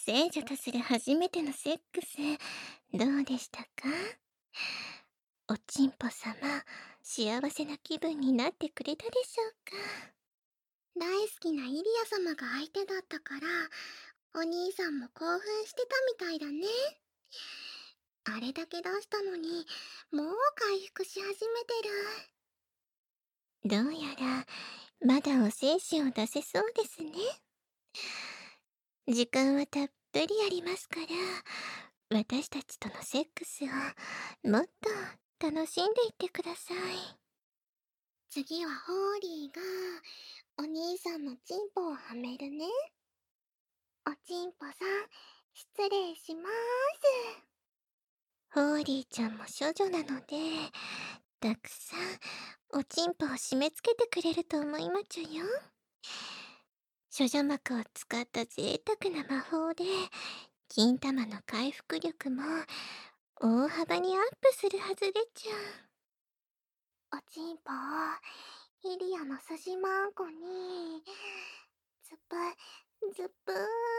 聖女とする初めてのセックス、どうでしたか？おちんぽ様、幸せな気分になってくれたでしょうか？ 大好きなイリア様が相手だったから、お兄さんも興奮してたみたいだね。あれだけ出したのに、もう回復し始めてる。 どうやら、まだお精子を出せそうですね。時間はたっぷりありますから、私たちとのセックスをもっと楽しんでいってください。 次はホーリーが、お兄さんのチンポをはめるね。おちんぽさん、失礼しまーす。 ホーリーちゃんも処女なので、たくさんおちんぽを締め付けてくれると思いまちゅよ。処女膜を使った贅沢な魔法で、金玉の回復力も大幅にアップするはずでちゅ。 おちんぽを、イリアの筋まんこに、ズプ、ズプー。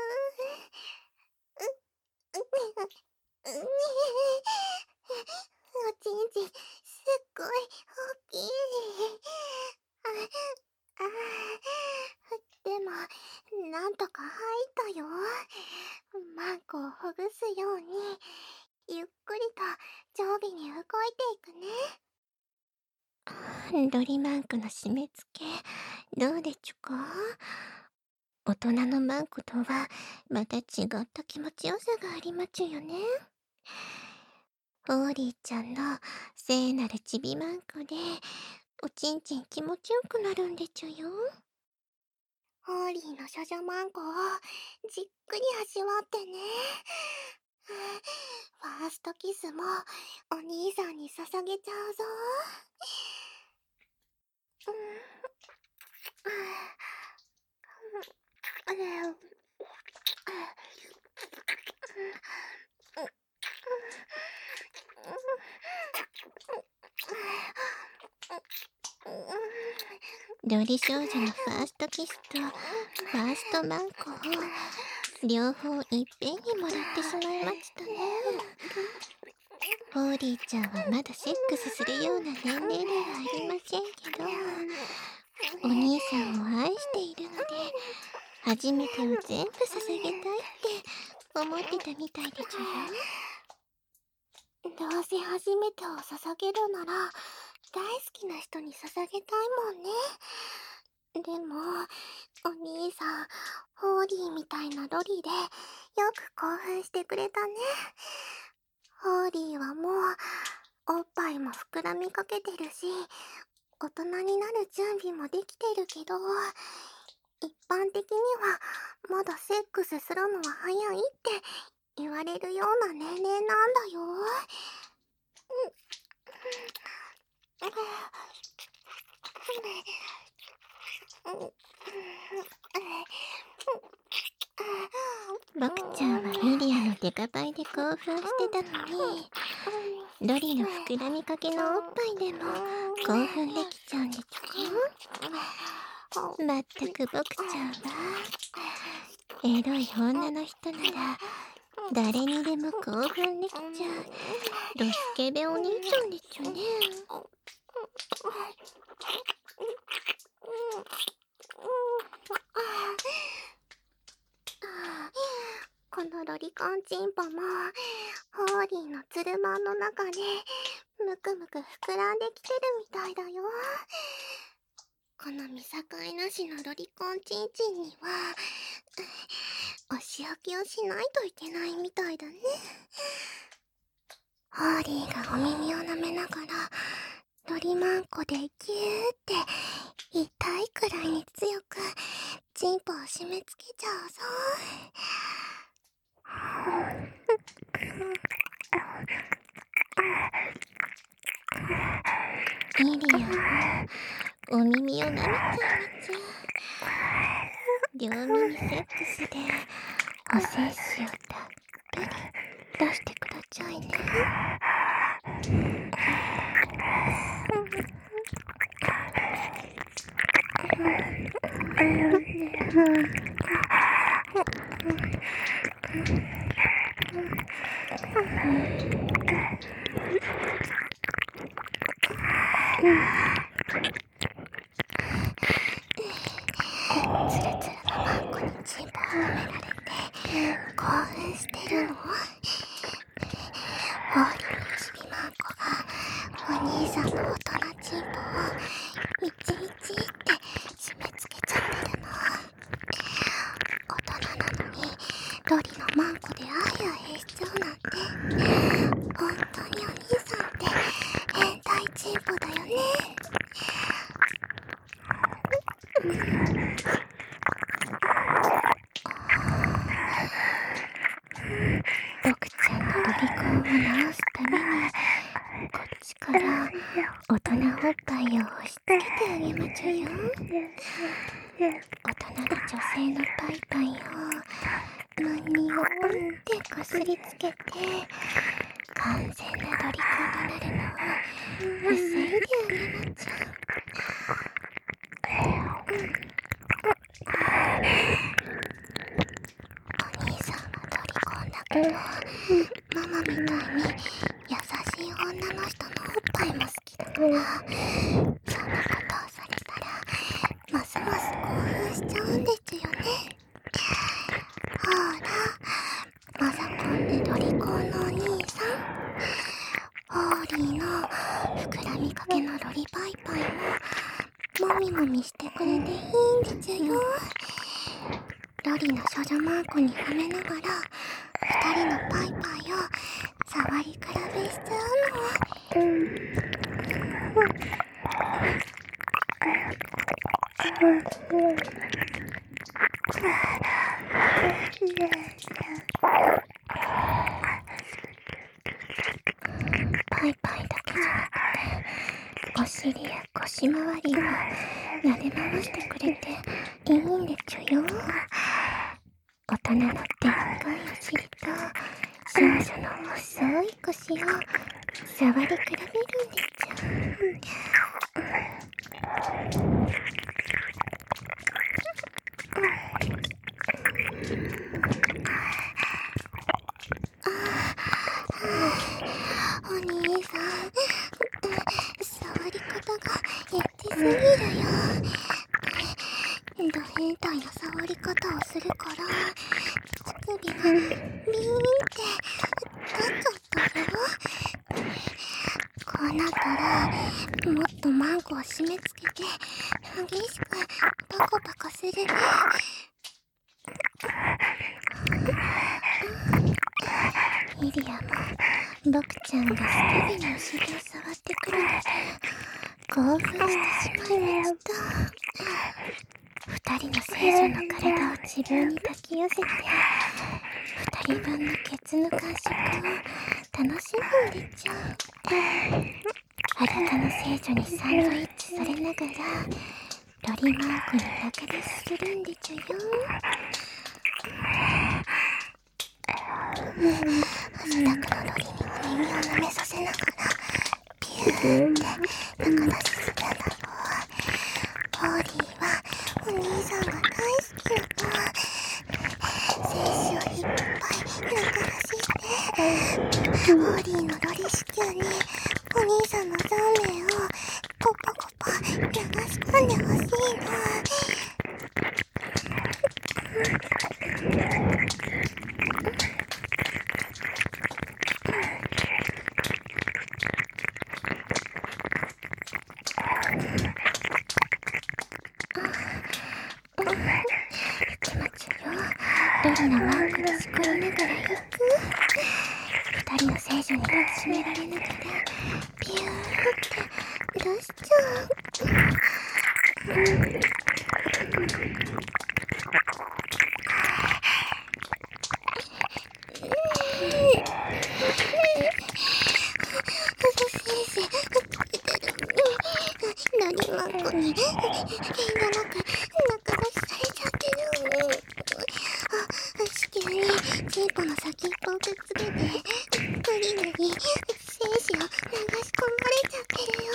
おちんちん、すっごい大きい。あ、でも、なんとか入ったよ。マンコをほぐすように、ゆっくりと上下に動いていくね。 ロリマンクの締め付け、どうでちゅか？大人のマンコとはまた違った気持ちよさがありまちゅよね。ホーリーちゃんの聖なるちびマンコで、おちんちん気持ちよくなるんでちゅよ。 ホーリーの処女マンコをじっくり味わってね。ファーストキスもお兄さんに捧げちゃうぞ。 ロリ少女のファーストキスとファーストマンコを両方いっぺんにもらってしまいましたね。ホーリーちゃんはまだセックスするような年齢ではありませんけど、お兄さんを愛しているので、初めてを全部捧げたいって思ってたみたいでちゅよ。 どうせ初めてを捧げるなら、大好きな人に捧げたいもんね。でも、お兄さん、ホーリーみたいなロリで、よく興奮してくれたね。ホーリーはもう、おっぱいも膨らみかけてるし、大人になる準備もできてるけど、一般的には、まだセックスするのは早いって言われるような年齢なんだよ。 僕ちゃんはミリアのデカパイで興奮してたのに、ロリの膨らみかけのおっぱいでも興奮できちゃうんでちゅか？まったく僕ちゃんは、エロい女の人なら誰にでも興奮できちゃうドスケベお兄ちゃんでちゅね。 このロリコンチンポも、ホーリーのツルマンの中で、むくむく膨らんできてるみたいだよ。この見境なしのロリコンチンチンには、お仕置きをしないといけないみたいだね。ホーリーがお耳を舐めながら、ロリマンコでギューって痛いくらいに強くチンポを締め付けちゃうぞ。 ミリアはお耳を舐めちゃいまちゅ。両耳セックスでお精子をたっぷり出してくださいね。 つるつるのマンコにチンポを褒められて興奮してるの？ホーリーのちびマンコがお兄さんの大人チンポをみちみちって締め付けちゃってるの。大人なのにロリのマンコであやへしちゃうなんて、本当にお兄さんって変態チンポだよね。僕ちゃんのロリコンを直すためにこっちから大人おっぱいを押し付けてあげまちゅよ。大人の女性のパイパイを胸にオンってこすりつけて完全なロリコンになるのを防いであげまちゅ。お兄さんはロリコンだけどママみたいに優しい女の人のおっぱいも好きだから、そんなことをされたらますます興奮しちゃうんでちゅよね。ほら、マザコンでロリコンのお兄さん、ホーリーの膨らみかけのロリパイパイももみもみしてくれていいんでちゅよ。ロリの少女マンコに褒めながら二人のパイパイを触り比べしちゃうの。パイパイだけじゃなくてお尻や腰回りを撫で回してくれていいんでちゅよ。大人のでっかいお尻と少女の細い腰を触り比べるんでちゅ。お兄さん、触り方がエッチすぎるよ。ド変態な触り方をするから乳首がビーンって立っちゃったよ。こうなったらもっとマンコを締め付けて激しくパコパコするね。ミリアも僕ちゃんがスケベにお尻を触ってくるので興奮してしまいました。二人の聖女の体を自分に抱き寄せて二人分のケツの感触を楽しむんでちゅ。裸の聖女にサンドイッチされながらロリマンコに中出しするんでちゅよ。汗だくのロリにお耳を舐めさせながらピューって中出しするんだろう。ホーリーはお兄さんが大好きなの。精子をいっぱい中出ししてホーリーのロリ子宮にお兄さんのザーメンをコポコポ流し込んでほしいの。ロリのマンコにしこりながら行く。二人の聖女に抱きしめられながらピューって出しちゃう。ロリマンコに遠慮なく中出しされちゃってる。子宮にチンポの先っぽをくっつけてクリームに精子を流し込まれちゃってるよ。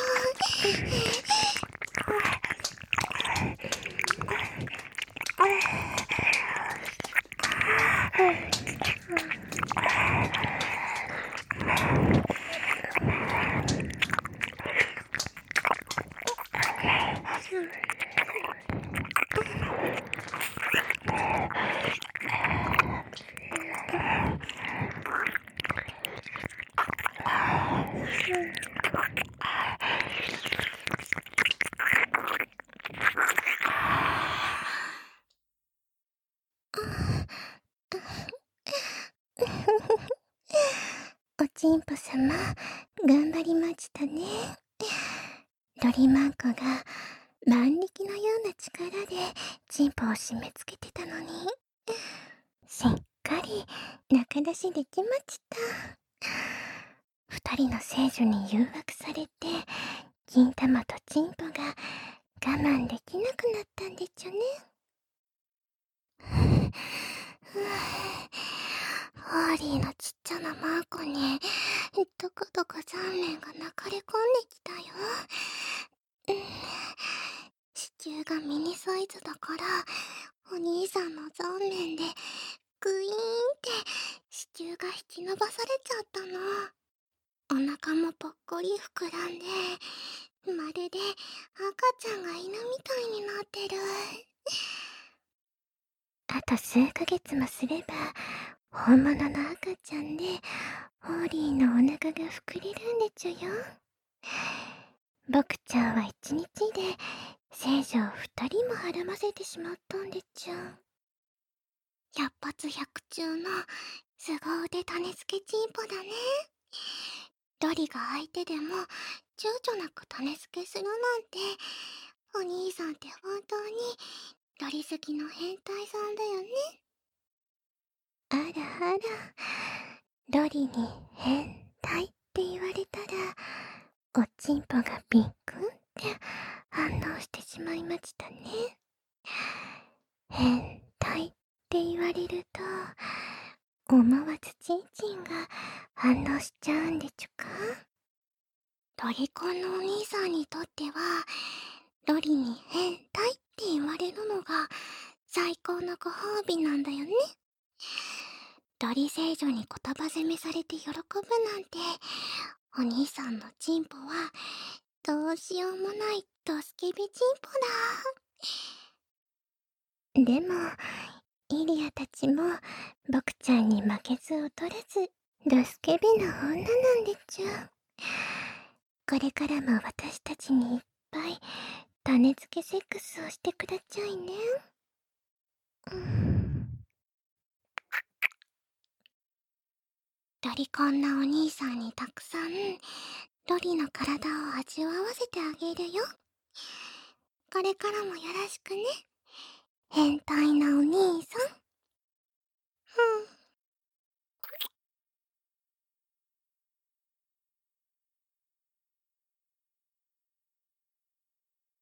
おちんぽ様、頑張りましたね。ロリマンコが万力のような力でチンポを締め付けてたのに、しっかり仲出しできました。二人の聖女に誘惑されて、金玉とチンポが我慢できなくなったんでちゅね。 ホーリーのちっちゃなマーコにどこどこ残念が流れ込んできたよ。子宮がミニサイズだからお兄さんの残念でグイーンって子宮が引き伸ばされちゃったの。お腹もぽっこり膨らんでまるで赤ちゃんが犬みたいになってる。 あと数ヶ月もすれば本物の赤ちゃんでホーリーのお腹が膨れるんでちゅよ。僕ちゃんは一日で聖女を二人もはらませてしまったんでちゅ。 百発百中の凄腕種付けチンポだね。ロリが相手でも躊躇なく種付けするなんて、お兄さんって本当にロリ好きの変態さんだよね。 あらあら、ロリに変態って言われたら、おちんぽがびっくんって反応してしまいましたね。変態って言われると、思わずチンチンが反応しちゃうんでちゅか。 ロリコンのお兄さんにとっては、ロリに変態って言われるのが最高のご褒美なんだよね。ロリ聖女に言葉攻めされて喜ぶなんて、お兄さんのチンポはどうしようもないドスケベチンポでも、イリアたちも僕ちゃんに負けず劣らずドスケベな女なんでちゅ。これからも私たちにいっぱい種付けセックスをしてくだちゃいね。 ロリコンなお兄さんにたくさんロリの体を味わわせてあげるよ。これからもよろしくね、変態なお兄さん。